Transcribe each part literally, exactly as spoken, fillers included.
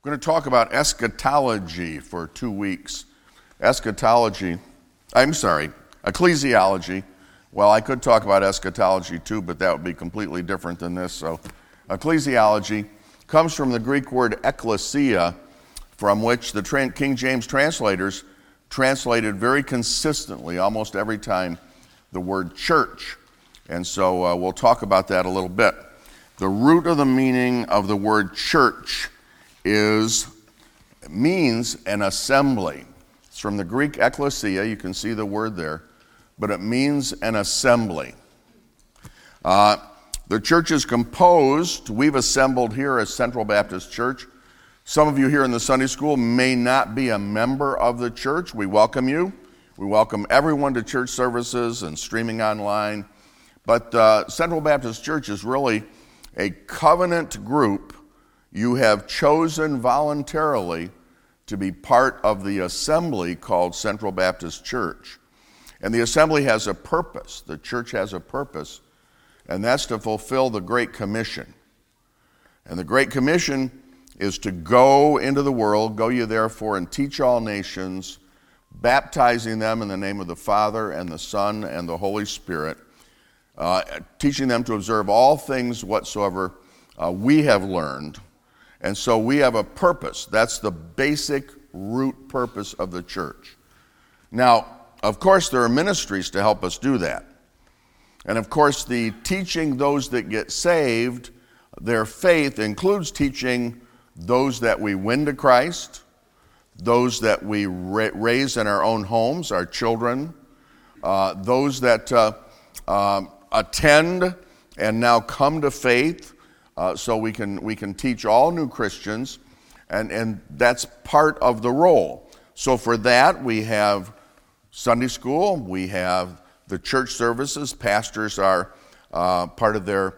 We're going to talk about eschatology for two weeks. Eschatology, I'm sorry, ecclesiology. Well, I could talk about eschatology too, but that would be completely different than this. So, ecclesiology comes from the Greek word ekklesia, from which the King James translators translated very consistently, almost every time, the word church. And so uh, we'll talk about that a little bit. The root of the meaning of the word church is, means an assembly. It's from the Greek ekklesia, you can see the word there, but it means an assembly. Uh, the church is composed, we've assembled here as Central Baptist Church. Some of you here in the Sunday school may not be a member of the church. We welcome you. We welcome everyone to church services and streaming online. But uh, Central Baptist Church is really a covenant group. You have chosen voluntarily to be part of the assembly called Central Baptist Church. And the assembly has a purpose. The church has a purpose, and that's to fulfill the Great Commission. And the Great Commission is to go into the world, go ye therefore and teach all nations, baptizing them in the name of the Father and the Son and the Holy Spirit, uh, teaching them to observe all things whatsoever uh, we have learned. And so we have a purpose. That's the basic root purpose of the church. Now, of course, there are ministries to help us do that. And of course, the teaching those that get saved, their faith includes teaching those that we win to Christ, those that we ra- raise in our own homes, our children, uh, those that uh, uh, attend and now come to faith, uh, so we can we can teach all new Christians, and, and that's part of the role. So for that, we have Sunday school, we have the church services. Pastors are, uh, part of their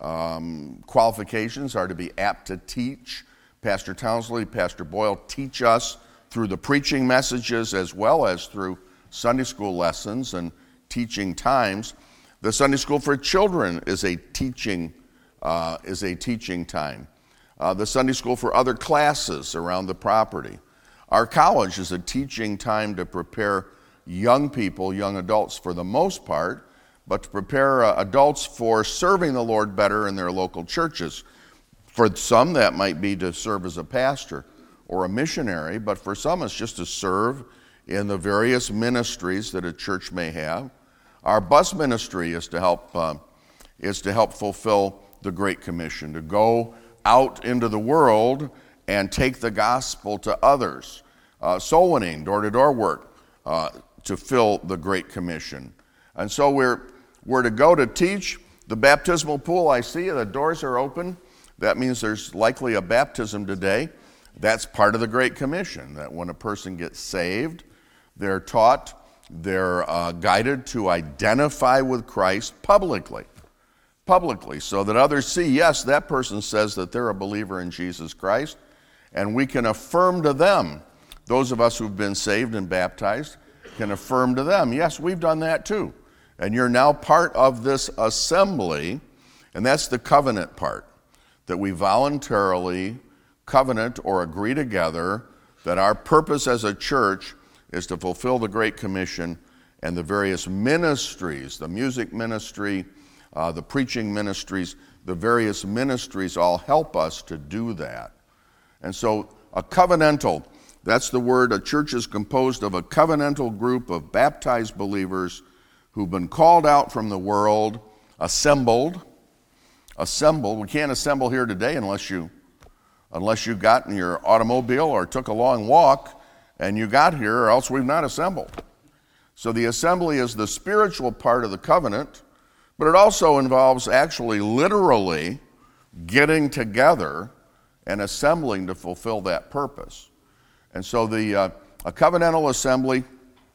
um, qualifications are to be apt to teach. Pastor Townsley, Pastor Boyle teach us through the preaching messages as well as through Sunday school lessons and teaching times. The Sunday school for children is a teaching uh, is a teaching time. Uh, the Sunday school for other classes around the property. Our college is a teaching time to prepare young people, young adults for the most part, but to prepare uh, adults for serving the Lord better in their local churches. For some, that might be to serve as a pastor or a missionary, but for some, it's just to serve in the various ministries that a church may have. Our bus ministry is to help uh, is to help fulfill the Great Commission, to go out into the world and take the gospel to others. Uh, soul winning, door-to-door work, uh, to fill the Great Commission. And so we're we're to go to teach. The baptismal pool, I see the doors are open. That means there's likely a baptism today. That's part of the Great Commission, that when a person gets saved, they're taught, they're uh, guided to identify with Christ publicly, publicly, so that others see, yes, that person says that they're a believer in Jesus Christ, and we can affirm to them, those of us who've been saved and baptized, can affirm to them, yes, we've done that too. And you're now part of this assembly, and that's the covenant part, that we voluntarily covenant or agree together that our purpose as a church is to fulfill the Great Commission, and the various ministries, the music ministry, uh, the preaching ministries, the various ministries all help us to do that. And so a covenantal, that's the word. A church is composed of a covenantal group of baptized believers who've been called out from the world, assembled, assembled. We can't assemble here today unless you, unless you got in your automobile or took a long walk and you got here, or else we've not assembled. So the assembly is the spiritual part of the covenant, but it also involves actually literally getting together and assembling to fulfill that purpose. And so the uh, a covenantal assembly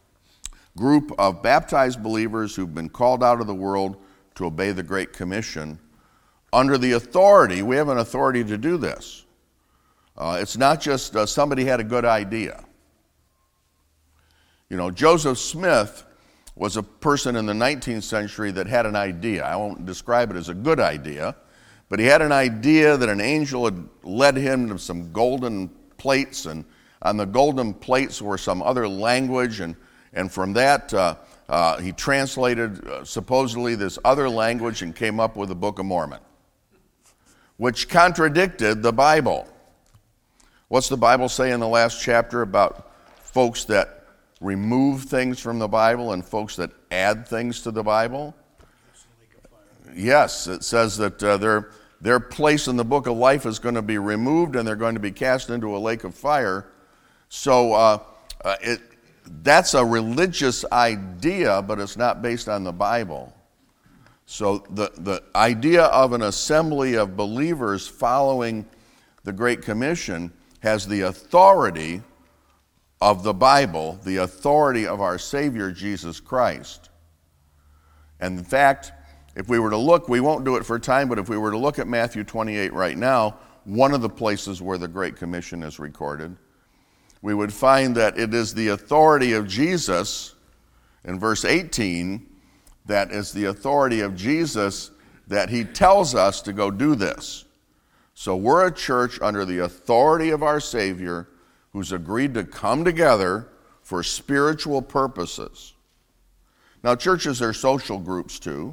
group of baptized believers who've been called out of the world to obey the Great Commission under the authority, we have an authority to do this. Uh, it's not just uh, somebody had a good idea. You know, Joseph Smith was a person in the nineteenth century that had an idea. I won't describe it as a good idea, but he had an idea that an angel had led him to some golden plates, and on the golden plates were some other language, and, and from that uh, uh, he translated uh, supposedly this other language and came up with the Book of Mormon, which contradicted the Bible. What's the Bible say in the last chapter about folks that remove things from the Bible and folks that add things to the Bible? Yes, it says that uh, their, their place in the book of life is going to be removed and they're going to be cast into a lake of fire. So uh, uh, it, that's a religious idea, but it's not based on the Bible. So the, the idea of an assembly of believers following the Great Commission has the authority of the Bible, the authority of our Savior, Jesus Christ. And in fact, if we were to look, we won't do it for time, but if we were to look at Matthew twenty-eight right now, one of the places where the Great Commission is recorded, we would find that it is the authority of Jesus, in verse eighteen, that is the authority of Jesus that he tells us to go do this. So we're a church under the authority of our Savior who's agreed to come together for spiritual purposes. Now, churches are social groups too.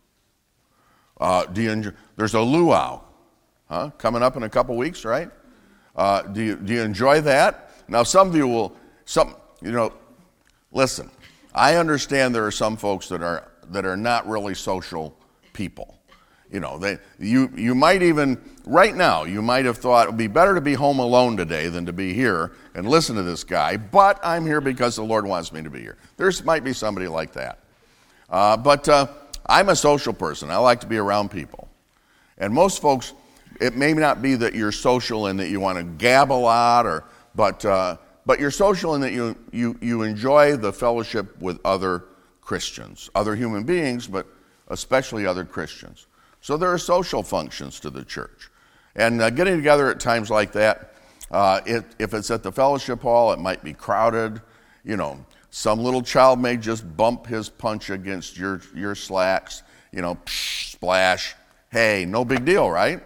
Uh, do you enjoy, there's a luau, huh? Coming up in a couple weeks, right? Uh, do you do you enjoy that? Now, some of you will, some you know, listen. I understand there are some folks that are that are not really social people. You know, they you you might even right now you might have thought it would be better to be home alone today than to be here and listen to this guy. But I'm here because the Lord wants me to be here. There might be somebody like that, uh, but. Uh, I'm a social person. I like to be around people. And most folks, it may not be that you're social and that you want to gab a lot, or, but, uh, but you're social in that you, you, you enjoy the fellowship with other Christians, other human beings, but especially other Christians. So there are social functions to the church. And uh, getting together at times like that, uh, it, if it's at the fellowship hall, it might be crowded, you know. Some little child may just bump his punch against your, your slacks, you know, psh, splash. Hey, no big deal, right?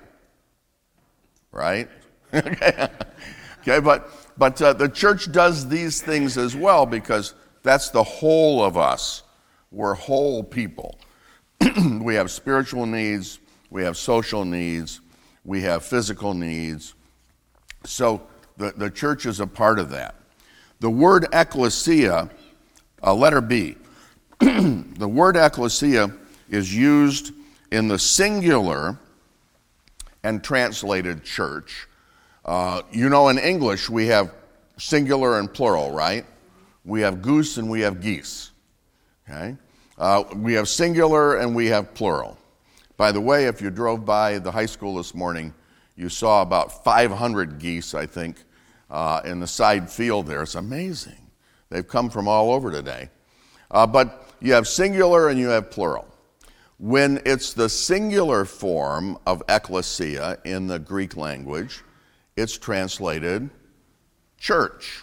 Right? Okay, but, but uh, the church does these things as well because that's the whole of us. We're whole people. We have spiritual needs, we have social needs, we have physical needs. So the, the church is a part of that. The word ecclesia, uh, letter B, the word ecclesia is used in the singular and translated church. Uh, you know, in English, we have singular and plural, right? We have goose and we have geese, okay? Uh, we have singular and we have plural. By the way, if you drove by the high school this morning, you saw about five hundred geese, I think, Uh, in the side field there. It's amazing. They've come from all over today. Uh, but you have singular and you have plural. When it's the singular form of ecclesia in the Greek language, it's translated church.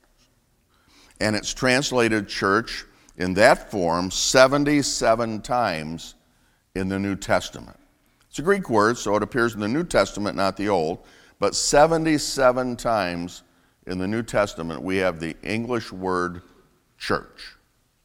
And it's translated church in that form seventy-seven times in the New Testament. It's a Greek word, so it appears in the New Testament, not the Old. But seventy-seven times in the New Testament, we have the English word church.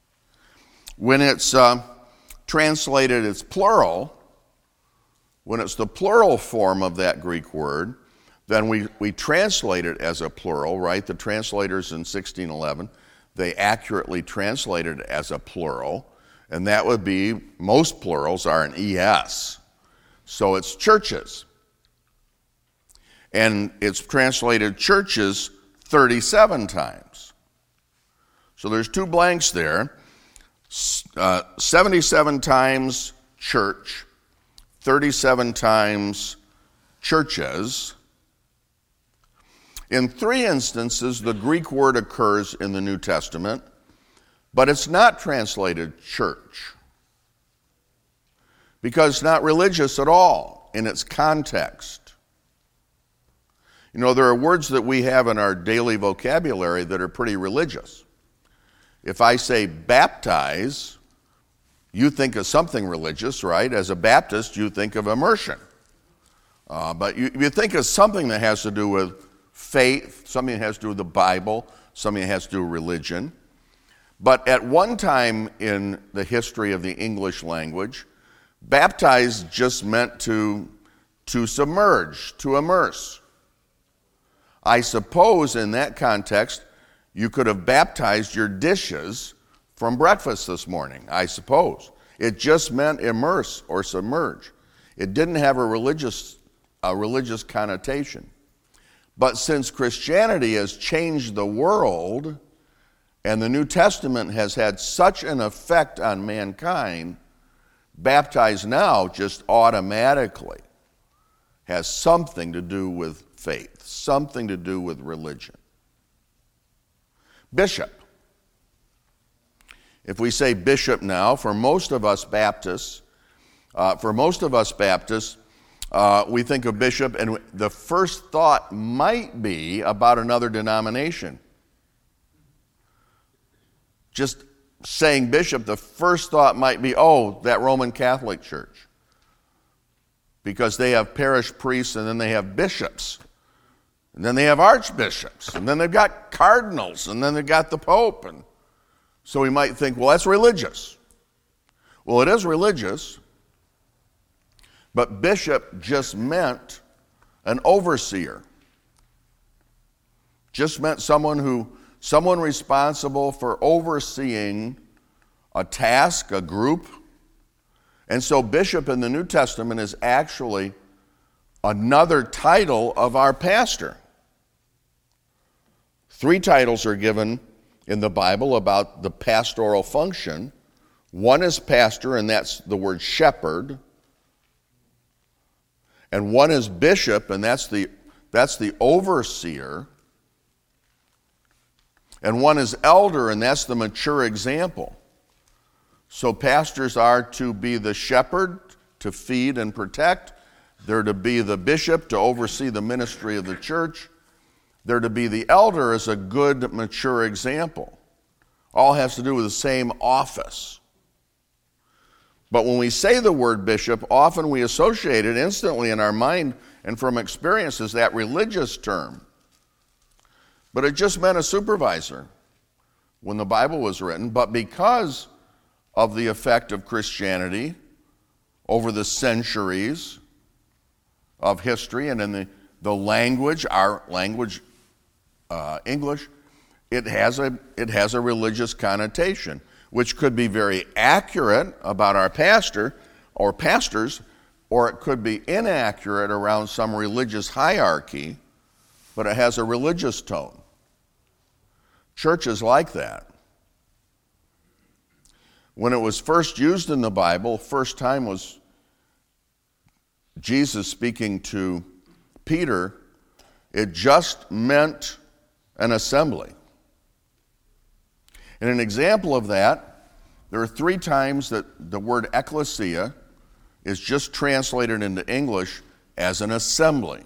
When it's uh, translated as plural, when it's the plural form of that Greek word, then we, we translate it as a plural, right? The translators in sixteen eleven, they accurately translated it as a plural, and that would be, most plurals are an E S. So it's churches. And it's translated churches thirty-seven times. So there's two blanks there. Uh, seventy-seven times church, thirty-seven times churches. In three instances, the Greek word occurs in the New Testament, but it's not translated church because it's not religious at all in its context. You know, there are words that we have in our daily vocabulary that are pretty religious. If I say baptize, you think of something religious, right? As a Baptist, you think of immersion. Uh, but you, you think of something that has to do with faith, something that has to do with the Bible, something that has to do with religion. But at one time in the history of the English language, baptize just meant to, to submerge, to immerse. I suppose in that context, you could have baptized your dishes from breakfast this morning, I suppose. It just meant immerse or submerge. It didn't have a religious, a religious connotation. But since Christianity has changed the world, and the New Testament has had such an effect on mankind, baptize now just automatically has something to do with faith, something to do with religion. Bishop. If we say bishop now, for most of us Baptists, uh, for most of us Baptists, uh, we think of bishop, and the first thought might be about another denomination. Just saying bishop, the first thought might be, oh, that Roman Catholic Church. Because they have parish priests, and then they have bishops. And then they have archbishops. And then they've got cardinals. And then they've got the Pope. And so we might think, well, that's religious. Well, it is religious. But bishop just meant an overseer. Just meant someone who, someone responsible for overseeing a task, a group. And so bishop in the New Testament is actually another title of our pastor. Three titles are given in the Bible about the pastoral function. One is pastor, and that's the word shepherd. And one is bishop, and that's the, that's the overseer. And one is elder, and that's the mature example. So pastors are to be the shepherd, to feed and protect. They're to be the bishop, to oversee the ministry of the church. They're to be the elder as a good, mature example. All has to do with the same office. But when we say the word bishop, often we associate it instantly in our mind and from experience as that religious term. But it just meant a supervisor when the Bible was written. But because of the effect of Christianity over the centuries of history and in the, the language, our language, uh, English, it has a it has a religious connotation, which could be very accurate about our pastor or pastors, or it could be inaccurate around some religious hierarchy, but it has a religious tone. Churches like that. When it was first used in the Bible, first time was Jesus speaking to Peter, it just meant an assembly. And an example of that, there are three times that the word ecclesia is just translated into English as an assembly.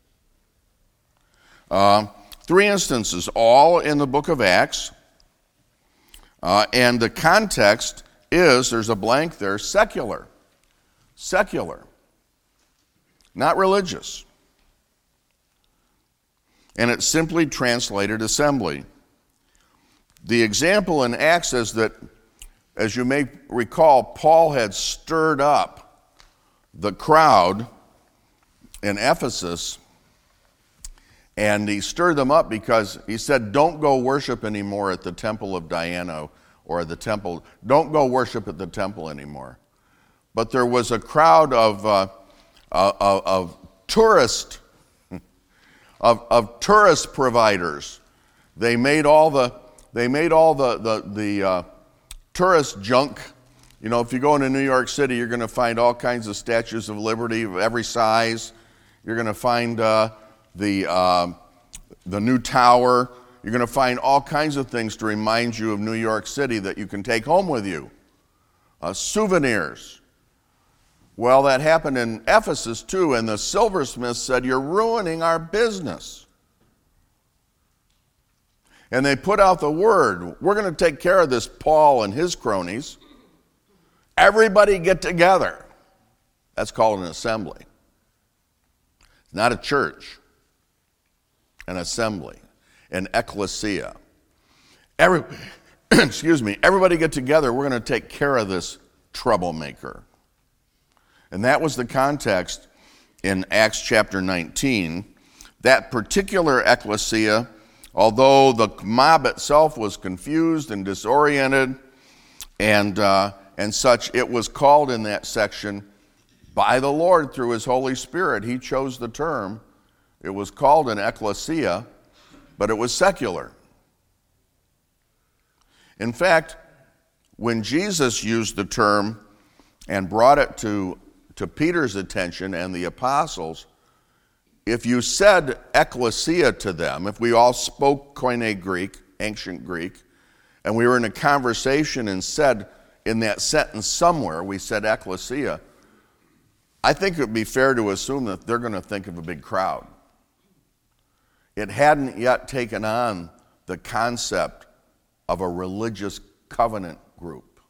Uh, three instances, all in the book of Acts. Uh, and the context is, there's a blank there, secular. Secular. Not religious. And it's simply translated assembly. The example in Acts is that, as you may recall, Paul had stirred up the crowd in Ephesus, and he stirred them up because he said, don't go worship anymore at the temple of Diana or the temple. Don't go worship at the temple anymore. But there was a crowd of uh, uh, of, of tourist of, of tourist providers. They made all the they made all the the, the uh, tourist junk. You know, if you go into New York City, you're going to find all kinds of statues of liberty of every size. You're going to find uh, the uh, the new tower. You're going to find all kinds of things to remind you of New York City that you can take home with you. Uh, souvenirs. Well, that happened in Ephesus too, and the silversmiths said, you're ruining our business. And they put out the word, we're going to take care of this Paul and his cronies. Everybody get together. That's called an assembly. It's not a church. an assembly, an ecclesia. Every, excuse me, everybody get together, we're going to take care of this troublemaker. And that was the context in Acts chapter nineteen. That particular ecclesia, although the mob itself was confused and disoriented and uh, and such, it was called in that section by the Lord through his Holy Spirit. He chose the term. It was called an ecclesia, but it was secular. In fact, when Jesus used the term and brought it to, to Peter's attention and the apostles, if you said ecclesia to them, if we all spoke Koine Greek, ancient Greek, and we were in a conversation and said in that sentence somewhere, we said ecclesia, I think it would be fair to assume that they're going to think of a big crowd. It hadn't yet taken on the concept of a religious covenant group.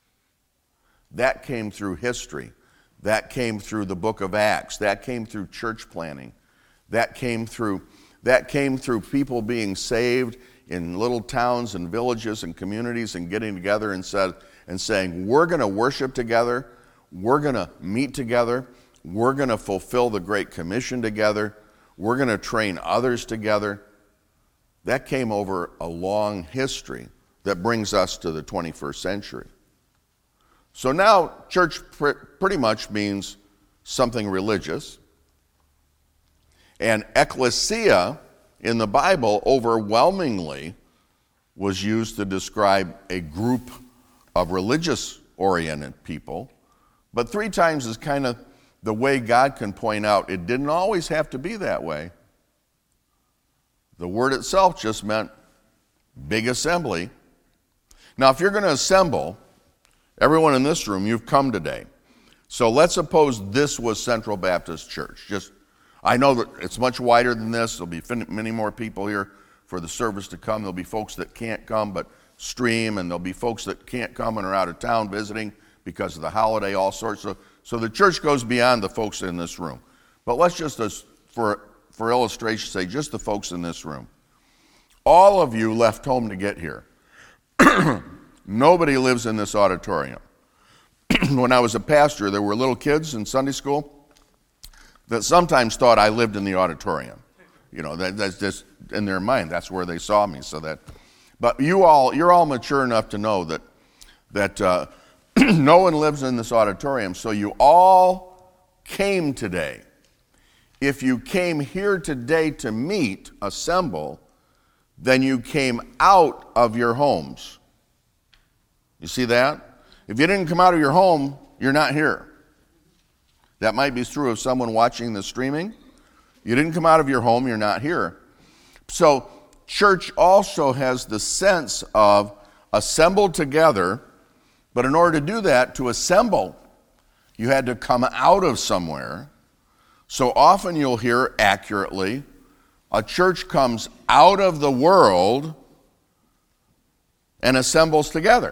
That came through history. That came through the book of Acts. That came through church planning. That came through, that came through people being saved in little towns and villages and communities and getting together and said and saying, we're going to worship together, we're going to meet together, we're going to fulfill the Great Commission together, we're going to train others together. That came over a long history that brings us to the twenty-first century. So now church pr- pretty much means something religious. And ecclesia in the Bible overwhelmingly was used to describe a group of religious-oriented people. But three times is kind of the way God can point out it didn't always have to be that way. The word itself just meant big assembly. Now, if you're going to assemble, everyone in this room, you've come today. So let's suppose this was Central Baptist Church. Just, I know that it's much wider than this. There'll be many more people here for the service to come. There'll be folks that can't come but stream, and there'll be folks that can't come and are out of town visiting because of the holiday, all sorts of. So the church goes beyond the folks in this room. But let's just, as for for illustration, say just the folks in this room. All of you left home to get here. Nobody lives in this auditorium. When I was a pastor, there were little kids in Sunday school that sometimes thought I lived in the auditorium. You know, that, that's just in their mind. That's where they saw me. So that, but you all, you're all mature enough to know that that uh, no one lives in this auditorium. So you all came today. If you came here today to meet, assemble, then you came out of your homes. You see that? If you didn't come out of your home, you're not here. That might be true of someone watching the streaming. You didn't come out of your home, you're not here. So church also has the sense of assembled together, but in order to do that, to assemble, you had to come out of somewhere. So often you'll hear accurately, a church comes out of the world and assembles together.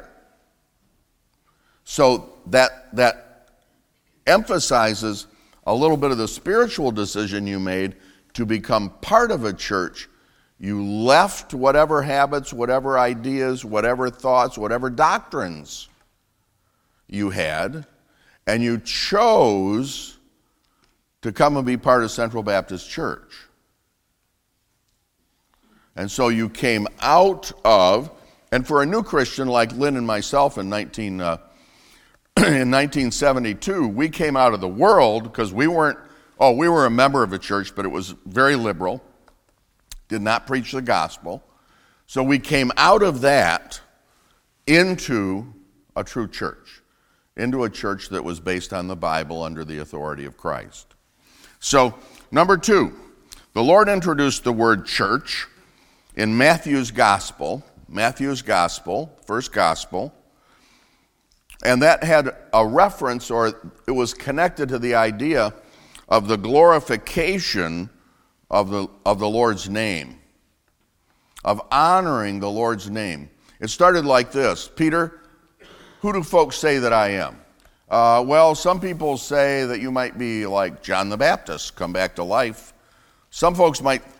So that that emphasizes a little bit of the spiritual decision you made to become part of a church. You left whatever habits, whatever ideas, whatever thoughts, whatever doctrines you had, and you chose to come and be part of Central Baptist Church. And so you came out of, and for a new Christian like Lynn and myself in nineteen uh, in nineteen seventy-two, we came out of the world because we weren't, oh, we were a member of a church, but it was very liberal, did not preach the gospel. So we came out of that into a true church, into a church that was based on the Bible under the authority of Christ. So, number two, the Lord introduced the word church in Matthew's gospel, Matthew's gospel, first gospel, and that had a reference, or it was connected to the idea of the glorification of the, of the Lord's name, of honoring the Lord's name. It started like this: Peter, who do folks say that I am? Uh, well, some people say that you might be like John the Baptist, come back to life. Some folks might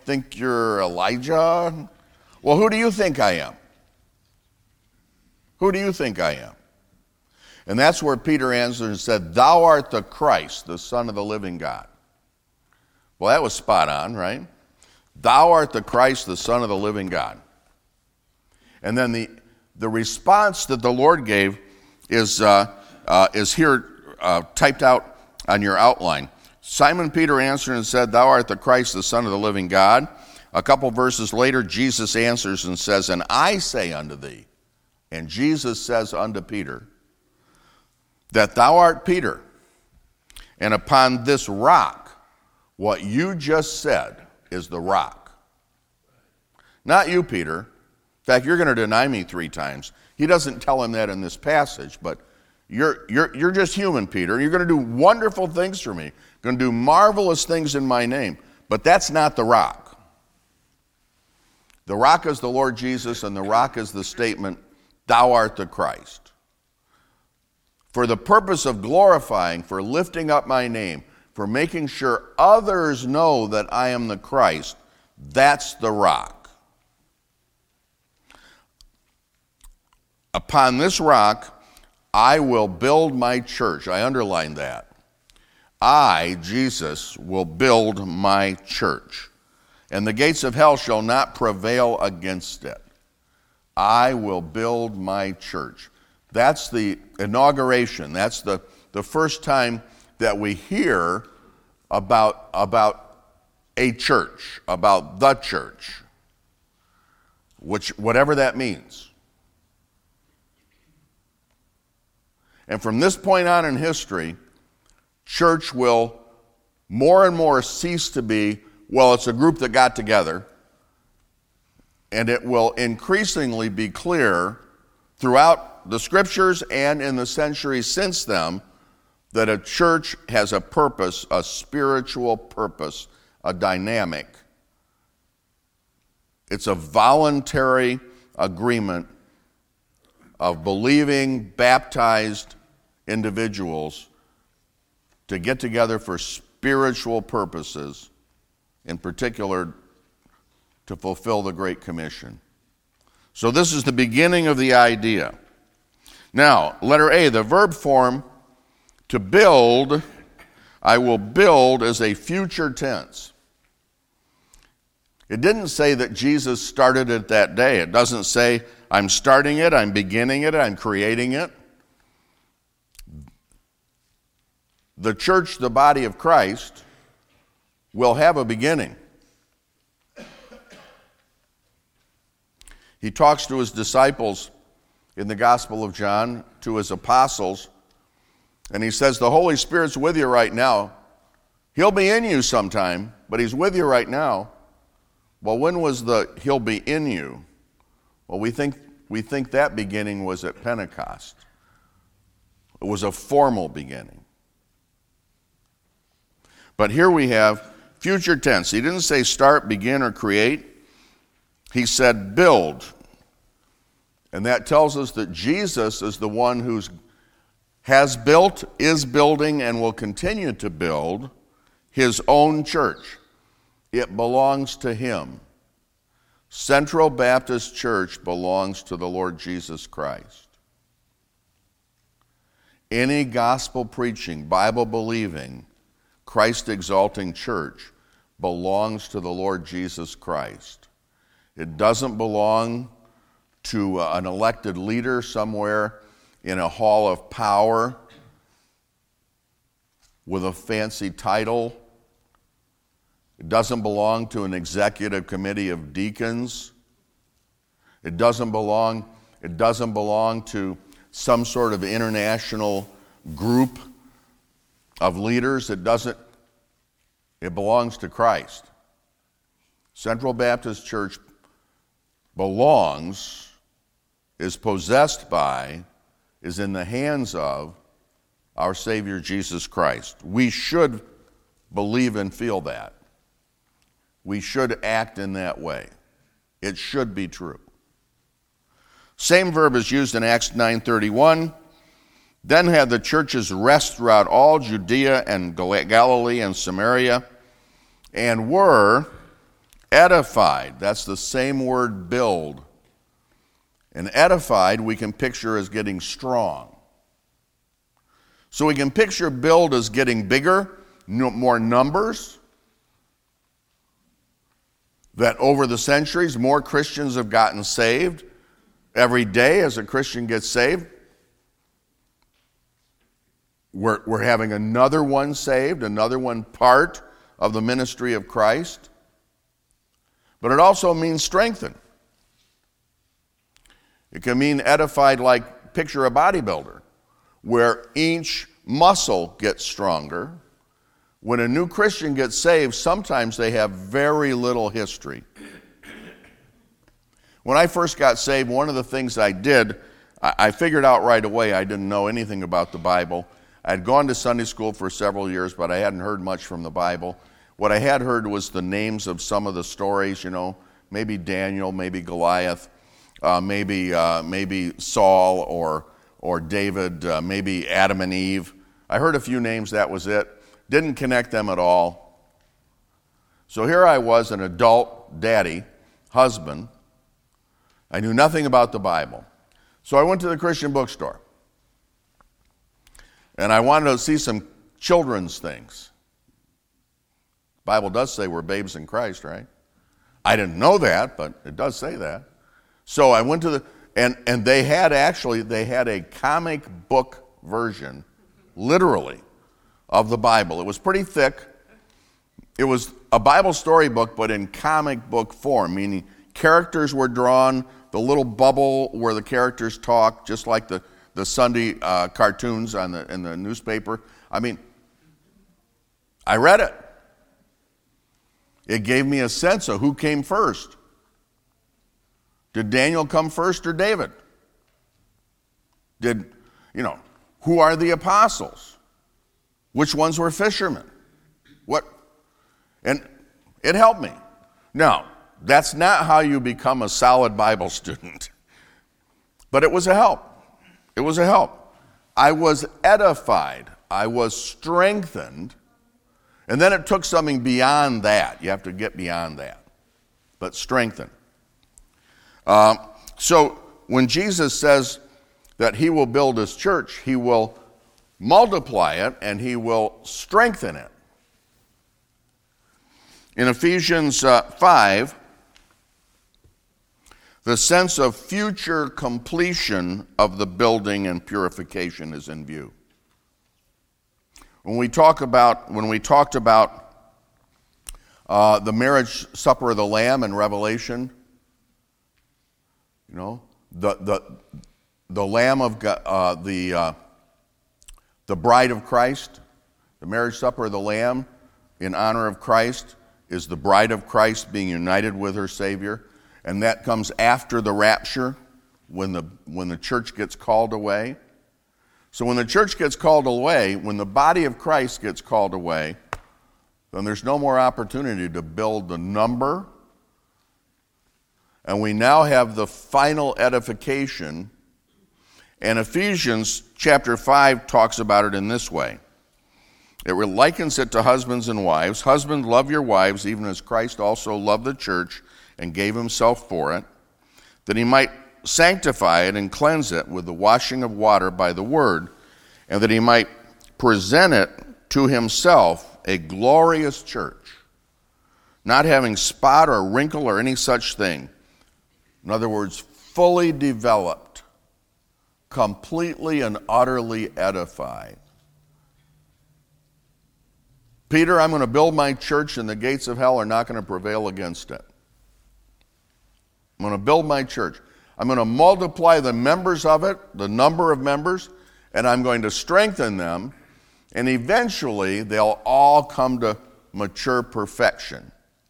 think you're Elijah. Well, who do you think I am? Who do you think I am? And that's where Peter answered and said, thou art the Christ, the Son of the living God. Well, that was spot on, right? Thou art the Christ, the Son of the living God. And then the, the response that the Lord gave is, uh, uh, is here uh, typed out on your outline. Simon Peter answered and said, thou art the Christ, the Son of the living God. A couple verses later, Jesus answers and says, and I say unto thee, and Jesus says unto Peter, that thou art Peter, and upon this rock, what you just said is the rock. Not you, Peter. In fact, you're going to deny me three times. He doesn't tell him that in this passage, but you're, you're, you're just human, Peter. You're going to do wonderful things for me. You're going to do marvelous things in my name. But that's not the rock. The rock is the Lord Jesus, and the rock is the statement, thou art the Christ. For the purpose of glorifying, for lifting up my name, for making sure others know that I am the Christ, that's the rock. Upon this rock, I will build my church. I underline that. I, Jesus, will build my church, and the gates of hell shall not prevail against it. I will build my church. That's the inauguration. That's the, the first time that we hear about, about a church, about the church, which whatever that means. And from this point on in history, church will more and more cease to be, well, it's a group that got together, and it will increasingly be clear throughout the scriptures and in the centuries since then that a church has a purpose, a spiritual purpose, a dynamic. It's a voluntary agreement of believing, baptized individuals to get together for spiritual purposes, in particular to fulfill the Great Commission. So this is the beginning of the idea. Now, letter A, the verb form to build, I will build, as a future tense. It didn't say that Jesus started it that day. It doesn't say, I'm starting it, I'm beginning it, I'm creating it. The church, the body of Christ, will have a beginning. He talks to his disciples in the Gospel of John, to his apostles, and he says, the Holy Spirit's with you right now. He'll be in you sometime, but he's with you right now. Well, when was the he'll be in you? Well, we think we think that beginning was at Pentecost. It was a formal beginning. But here we have future tense. He didn't say start, begin, or create. He said build. And that tells us that Jesus is the one who has built, is building, and will continue to build his own church. It belongs to him. Central Baptist Church belongs to the Lord Jesus Christ. Any gospel preaching, Bible believing, Christ exalting church belongs to the Lord Jesus Christ. It doesn't belong to an elected leader somewhere in a hall of power with a fancy title. It doesn't belong to an executive committee of deacons. It doesn't belong, it doesn't belong to some sort of international group of leaders. It doesn't, it belongs to Christ. Central Baptist Church belongs, is possessed by, is in the hands of our Savior Jesus Christ. We should believe and feel that. We should act in that way. It should be true. Same verb is used in Acts nine thirty-one. Then had the churches rest throughout all Judea and Galilee and Samaria, and were Edified, that's the same word, build. And edified we can picture as getting strong. So we can picture build as getting bigger, more numbers, that over the centuries more Christians have gotten saved. Every day as a Christian gets saved, we're, we're having another one saved, another one part of the ministry of Christ. But it also means strengthened. It can mean edified, like picture a bodybuilder, where each muscle gets stronger. When a new Christian gets saved, sometimes they have very little history. When I first got saved, one of the things I did, I figured out right away I didn't know anything about the Bible. I'd gone to Sunday school for several years, but I hadn't heard much from the Bible. What I had heard was the names of some of the stories, you know, maybe Daniel, maybe Goliath, uh, maybe uh, maybe Saul or or David, uh, maybe Adam and Eve. I heard a few names, that was it. Didn't connect them at all. So here I was, an adult daddy, husband. I knew nothing about the Bible. So I went to the Christian bookstore. And I wanted to see some children's things. The Bible does say we're babes in Christ, right? I didn't know that, but it does say that. So I went to the, and, and they had actually, they had a comic book version, literally, of the Bible. It was pretty thick. It was a Bible storybook, but in comic book form, meaning characters were drawn, the little bubble where the characters talk, just like the, the Sunday uh, cartoons on the, in the newspaper. I mean, I read it. It gave me a sense of who came first. Did Daniel come first or David? Did, you know, who are the apostles? Which ones were fishermen? What? And it helped me. Now, that's not how you become a solid Bible student. But it was a help. It was a help. I was edified. I was strengthened. And then it took something beyond that. You have to get beyond that. But strengthened. Um, so when Jesus says that he will build his church, he will multiply it and he will strengthen it. In Ephesians uh, five, the sense of future completion of the building and purification is in view. When we talk about, when we talked about uh, the marriage supper of the Lamb in Revelation, you know, the the the Lamb of God, uh, the uh, the bride of Christ, the marriage supper of the Lamb in honor of Christ is the bride of Christ being united with her Savior. And that comes after the rapture, when the when the church gets called away. So when the church gets called away, when the body of Christ gets called away, then there's no more opportunity to build the number. And we now have the final edification. And Ephesians chapter five talks about it in this way. It likens it to husbands and wives. Husbands, love your wives, even as Christ also loved the church and gave himself for it, that he might sanctify it and cleanse it with the washing of water by the word, and that he might present it to himself a glorious church, not having spot or wrinkle or any such thing. In other words, fully developed, completely and utterly edified. Peter, I'm going to build my church and the gates of hell are not going to prevail against it. I'm going to build my church. I'm going to multiply the members of it, the number of members, and I'm going to strengthen them, and eventually they'll all come to mature perfection.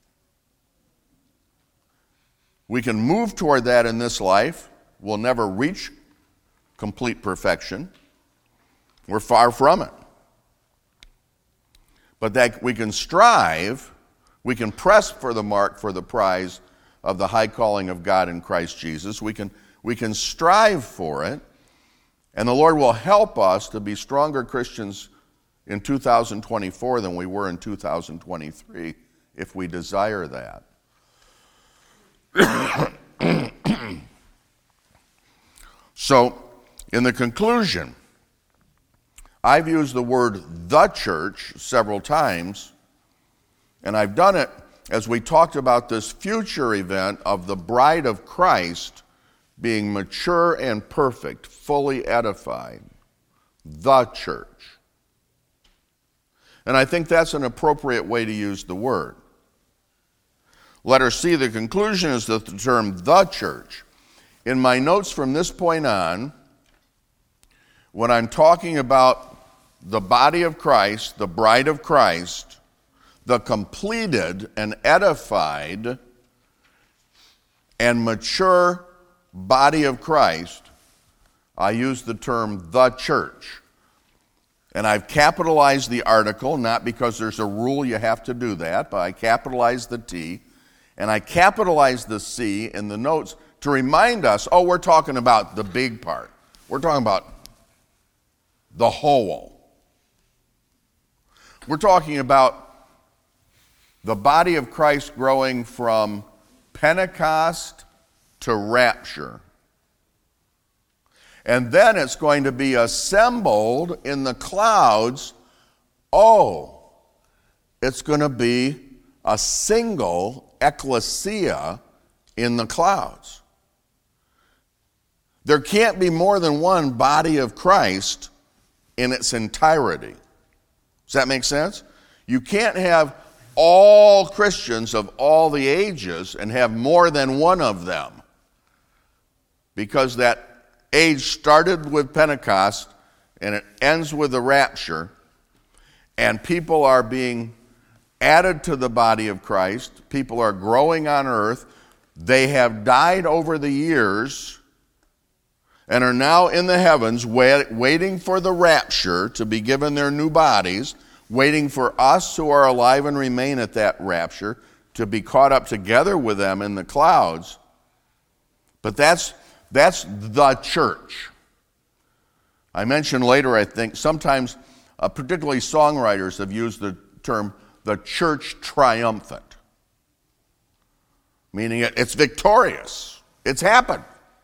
We can move toward that in this life. We'll never reach complete perfection. We're far from it. But that we can strive, we can press for the mark for the prize of the high calling of God in Christ Jesus. We can, we can strive for it, and the Lord will help us to be stronger Christians in two thousand twenty-four than we were in two thousand twenty-three if we desire that. So, in the conclusion, I've used the word the church several times, and I've done it as we talked about this future event of the bride of Christ being mature and perfect, fully edified. The church. And I think that's an appropriate way to use the word. Letter C, the conclusion is that the term the church. In my notes from this point on, when I'm talking about the body of Christ, the bride of Christ, the completed and edified and mature body of Christ, I use the term the church. And I've capitalized the article, not because there's a rule you have to do that, but I capitalized the T, and I capitalized the C in the notes to remind us, oh, we're talking about the big part. We're talking about the whole. We're talking about the body of Christ growing from Pentecost to rapture. And then it's going to be assembled in the clouds. Oh, it's going to be a single ecclesia in the clouds. There can't be more than one body of Christ in its entirety. Does that make sense? You can't have all Christians of all the ages and have more than one of them, because that age started with Pentecost and it ends with the rapture, and people are being added to the body of Christ. People are growing on earth. They have died over the years and are now in the heavens wait, waiting for the rapture to be given their new bodies, waiting for us who are alive and remain at that rapture to be caught up together with them in the clouds. But that's that's the church. I mentioned later, I think, sometimes uh, particularly songwriters have used the term the church triumphant, meaning it, it's victorious. It's happened.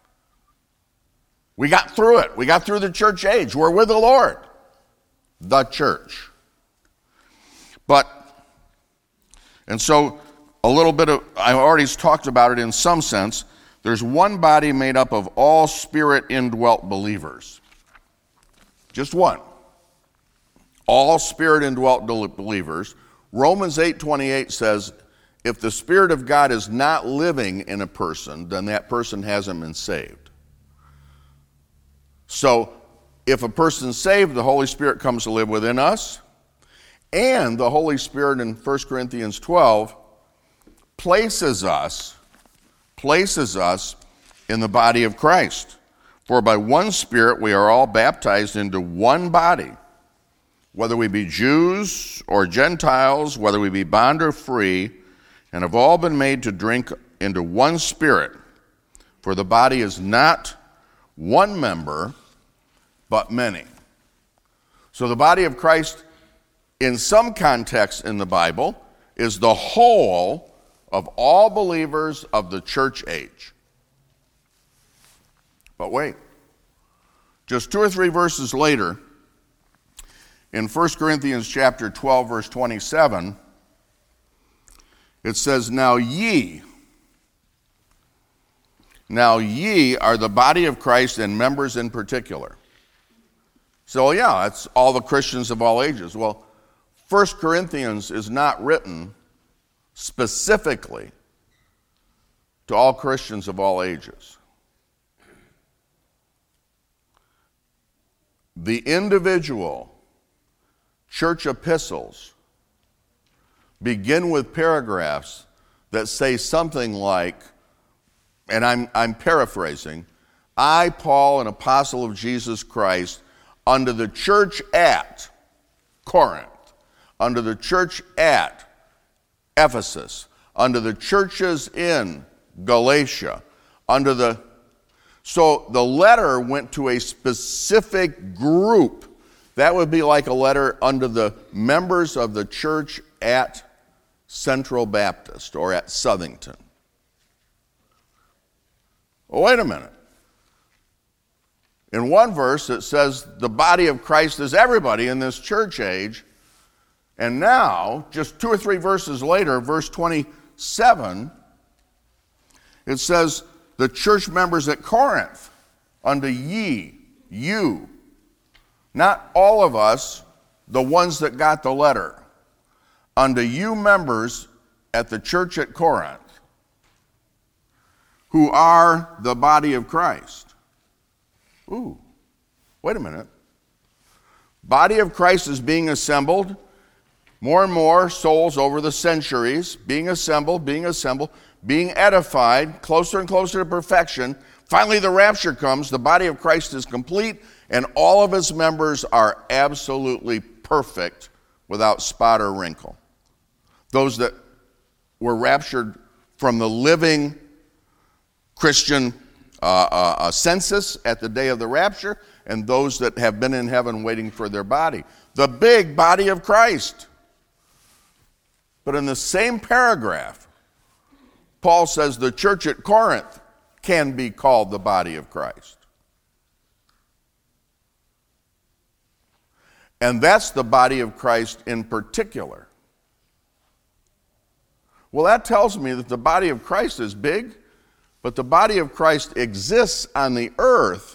We got through it. We got through the church age. We're with the Lord. The church. But, and so a little bit of, I already talked about it in some sense. There's one body made up of all spirit indwelt believers. Just one. All spirit indwelt believers. Romans eight twenty-eight says, if the Spirit of God is not living in a person, then that person hasn't been saved. So, if a person's saved, the Holy Spirit comes to live within us, and the Holy Spirit in First Corinthians twelve places us, places us in the body of Christ. For by one Spirit we are all baptized into one body, whether we be Jews or Gentiles, whether we be bond or free, and have all been made to drink into one Spirit. For the body is not one member, but many. So the body of Christ, in some context in the Bible, is the whole of all believers of the church age. But wait, just two or three verses later, in First Corinthians chapter twelve, verse twenty-seven, it says, Now ye, now ye are the body of Christ and members in particular. So yeah, it's all the Christians of all ages. Well, First Corinthians is not written specifically to all Christians of all ages. The individual church epistles begin with paragraphs that say something like, and I'm, I'm paraphrasing, I, Paul, an apostle of Jesus Christ, unto the church at Corinth, unto the church at Ephesus, unto the churches in Galatia, unto the... So the letter went to a specific group. That would be like a letter unto the members of the church at Central Baptist or at Southington. Well, wait a minute. In one verse, it says the body of Christ is everybody in this church age. And now, just two or three verses later, verse twenty-seven, it says the church members at Corinth, unto ye, you. Not all of us, the ones that got the letter. Unto you members at the church at Corinth, who are the body of Christ. Ooh, wait a minute. Body of Christ is being assembled. More and more souls over the centuries, being assembled, being assembled, being edified, closer and closer to perfection. Finally, the rapture comes. The body of Christ is complete, and all of its members are absolutely perfect without spot or wrinkle. Those that were raptured from the living Christian uh, uh, uh, census at the day of the rapture, and those that have been in heaven waiting for their body. The big body of Christ. But in the same paragraph, Paul says the church at Corinth can be called the body of Christ. And that's the body of Christ in particular. Well, that tells me that the body of Christ is big, but the body of Christ exists on the earth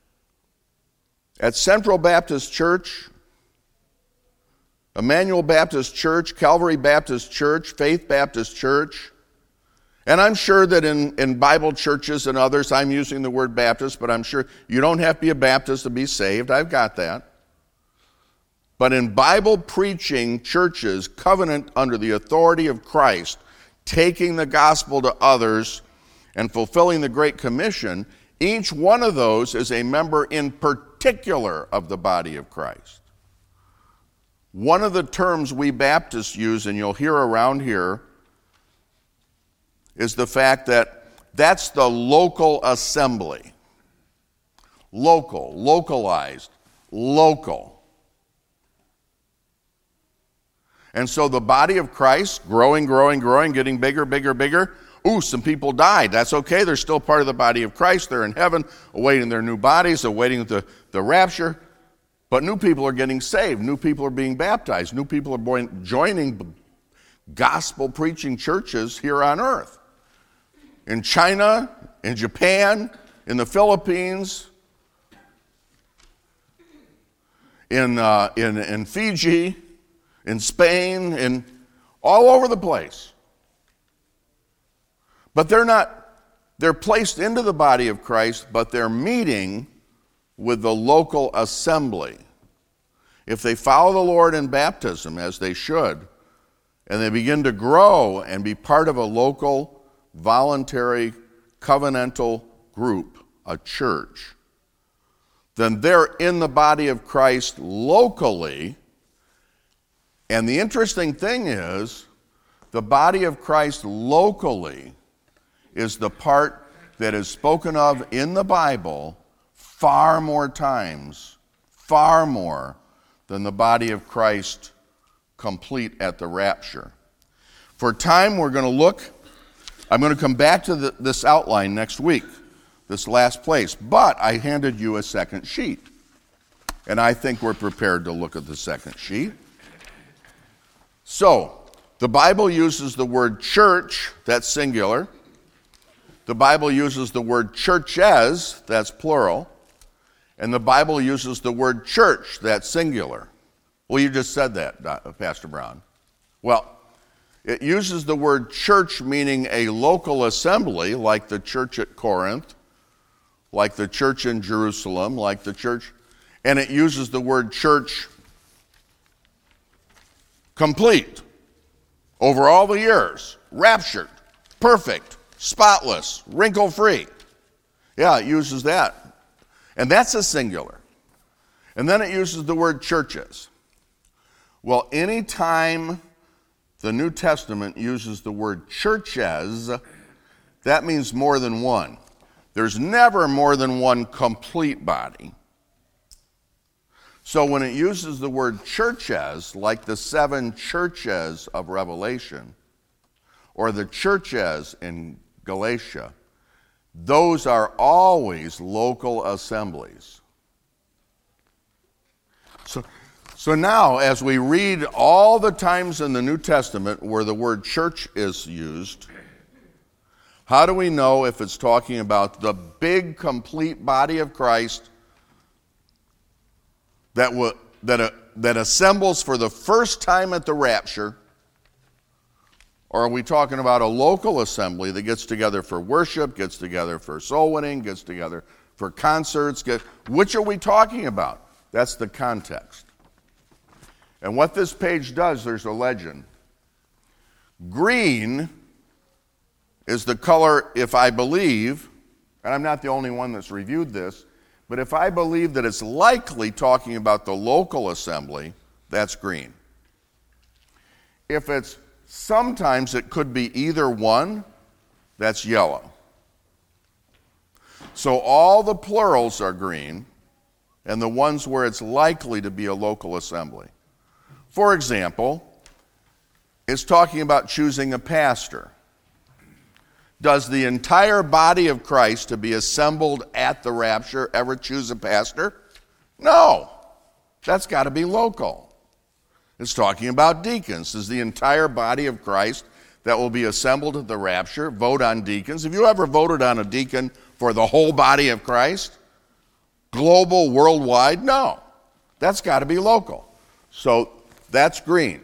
at Central Baptist Church, Emmanuel Baptist Church, Calvary Baptist Church, Faith Baptist Church. And I'm sure that in, in Bible churches and others, I'm using the word Baptist, but I'm sure you don't have to be a Baptist to be saved. I've got that. But in Bible preaching churches, covenant under the authority of Christ, taking the gospel to others and fulfilling the Great Commission, each one of those is a member in particular of the body of Christ. One of the terms we Baptists use, and you'll hear around here, is the fact that that's the local assembly. Local, localized, local. And so the body of Christ, growing, growing, growing, getting bigger, bigger, bigger. Ooh, some people died. That's okay. They're still part of the body of Christ. They're in heaven, awaiting their new bodies, awaiting the, the rapture. But new people are getting saved. New people are being baptized. New people are joining gospel-preaching churches here on earth. In China, in Japan, in the Philippines, in, uh, in, in Fiji, in Spain, in all over the place. But they're not, they're placed into the body of Christ, but they're meeting with the local assembly. If they follow the Lord in baptism, as they should, and they begin to grow and be part of a local, voluntary, covenantal group, a church, then they're in the body of Christ locally. And the interesting thing is, the body of Christ locally is the part that is spoken of in the Bible far more times, far more than the body of Christ complete at the rapture. For time, we're going to look, I'm going to come back to the, this outline next week, this last place, but I handed you a second sheet, and I think we're prepared to look at the second sheet. So, the Bible uses the word church, that's singular. The Bible uses the word churches, that's plural. And the Bible uses the word church, that's singular. Well, you just said that, Pastor Brown. Well, it uses the word church meaning a local assembly, like the church at Corinth, like the church in Jerusalem, like the church, and it uses the word church complete, over all the years, raptured, perfect, spotless, wrinkle-free. Yeah, it uses that. And that's a singular. And then it uses the word churches. Well, anytime the New Testament uses the word churches, that means more than one. There's never more than one complete body. So when it uses the word churches, like the seven churches of Revelation, or the churches in Galatia, those are always local assemblies. So, so now, as we read all the times in the New Testament where the word church is used, how do we know if it's talking about the big, complete body of Christ that, w- that, uh, that assembles for the first time at the rapture? Or are we talking about a local assembly that gets together for worship, gets together for soul winning, gets together for concerts? Get, which are we talking about? That's the context. And what this page does, there's a legend. Green is the color, if I believe, and I'm not the only one that's reviewed this, but if I believe that it's likely talking about the local assembly, that's green. If it's sometimes it could be either one, that's yellow. So all the plurals are green, and the ones where it's likely to be a local assembly. For example, it's talking about choosing a pastor. Does the entire body of Christ to be assembled at the rapture ever choose a pastor? No. That's got to be local. It's talking about deacons. Does the entire body of Christ that will be assembled at the rapture vote on deacons? Have you ever voted on a deacon for the whole body of Christ? Global, worldwide? No. That's got to be local. So that's green.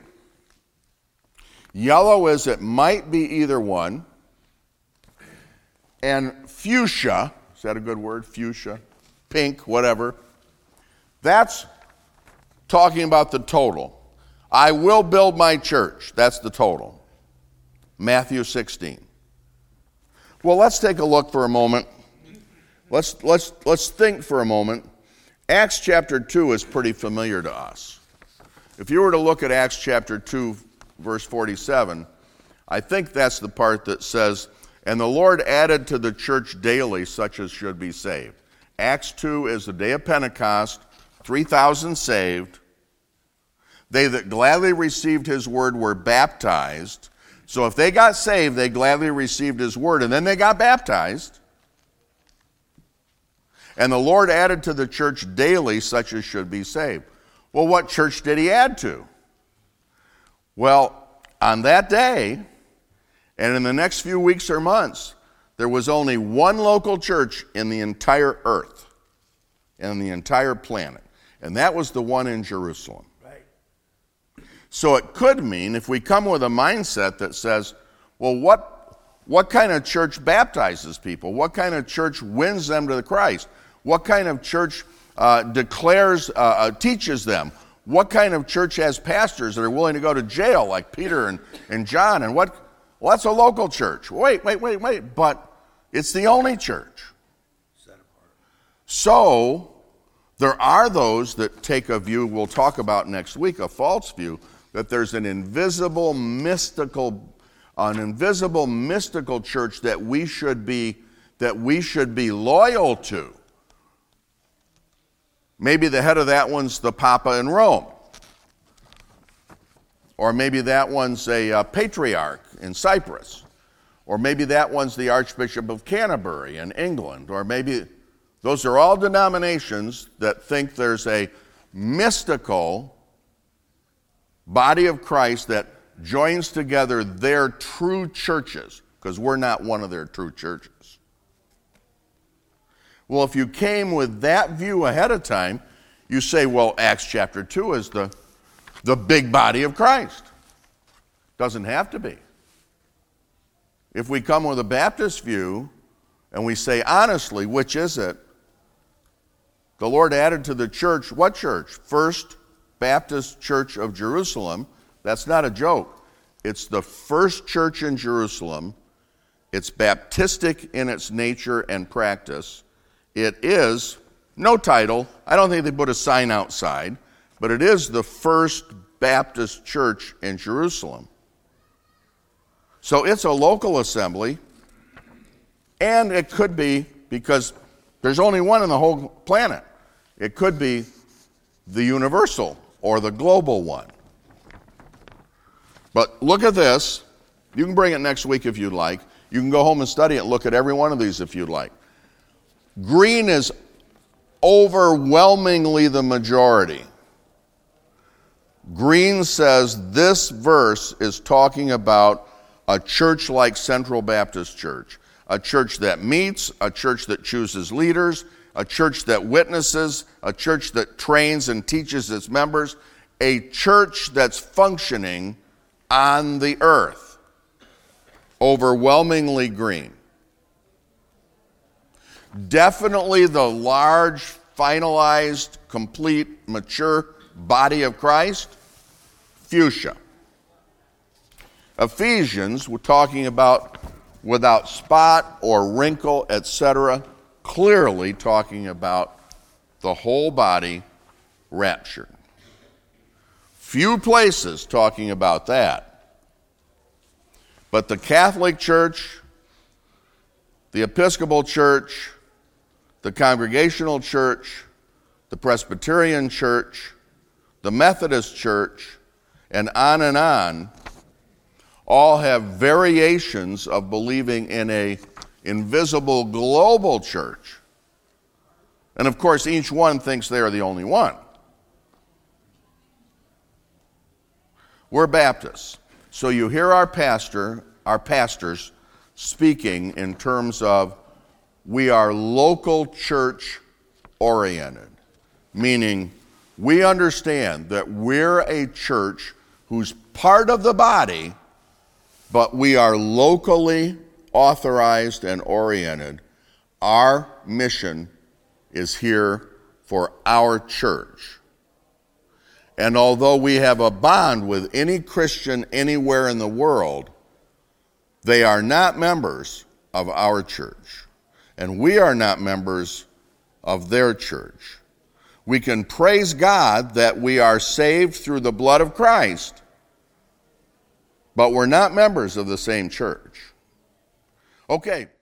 Yellow is it might be either one. And fuchsia, is that a good word? Fuchsia, pink, whatever. That's talking about the total. I will build my church. That's the total. Matthew sixteen. Well, let's take a look for a moment. Let's, let's, let's think for a moment. Acts chapter two is pretty familiar to us. If you were to look at Acts chapter two, verse forty-seven, I think that's the part that says, and the Lord added to the church daily such as should be saved. Acts two is the day of Pentecost, three thousand saved. They that gladly received his word were baptized. So if they got saved, they gladly received his word, and then they got baptized. And the Lord added to the church daily such as should be saved. Well, what church did he add to? Well, on that day, and in the next few weeks or months, there was only one local church in the entire earth, in the entire planet, and that was the one in Jerusalem. Right. So it could mean, if we come with a mindset that says, well, what, what kind of church baptizes people? What kind of church wins them to the Christ? What kind of church uh, declares, uh, uh, teaches them? What kind of church has pastors that are willing to go to jail like Peter and, and John? And what? Well, that's a local church. Wait, wait, wait, wait. But it's the only church. Set apart. So there are those that take a view we'll talk about next week, a false view, that there's an invisible, mystical, an invisible, mystical church that we should be, that we should be loyal to. Maybe the head of that one's the Papa in Rome. Or maybe that one's a uh, patriarch in Cyprus. Or maybe that one's the Archbishop of Canterbury in England. Or maybe those are all denominations that think there's a mystical body of Christ that joins together their true churches, because we're not one of their true churches. Well, if you came with that view ahead of time, you say, well, Acts chapter two is the, the big body of Christ. Doesn't have to be. If we come with a Baptist view and we say, honestly, which is it? The Lord added to the church, what church? First Baptist Church of Jerusalem. That's not a joke. It's the first church in Jerusalem. It's Baptistic in its nature and practice. It is, no title, I don't think they put a sign outside, but it is the first Baptist church in Jerusalem. So it's a local assembly, and it could be, because there's only one in the whole planet, it could be the universal or the global one. But look at this. You can bring it next week if you'd like. You can go home and study it and look at every one of these if you'd like. Green is overwhelmingly the majority. Green says this verse is talking about a church like Central Baptist Church, a church that meets, a church that chooses leaders, a church that witnesses, a church that trains and teaches its members, a church that's functioning on the earth. Overwhelmingly green. Definitely the large, finalized, complete, mature body of Christ, fuchsia. Ephesians, we're talking about without spot or wrinkle, et cetera, clearly talking about the whole body raptured. Few places talking about that. But the Catholic Church, the Episcopal Church, the Congregational Church, the Presbyterian Church, the Methodist Church, and on and on, all have variations of believing in a invisible global church. And of course, each one thinks they are the only one. We're Baptists. So you hear our pastor, our pastors speaking in terms of we are local church oriented, meaning we understand that we're a church who's part of the body, but we are locally authorized and oriented. Our mission is here for our church. And although we have a bond with any Christian anywhere in the world, they are not members of our church. And we are not members of their church. We can praise God that we are saved through the blood of Christ, but we're not members of the same church. Okay.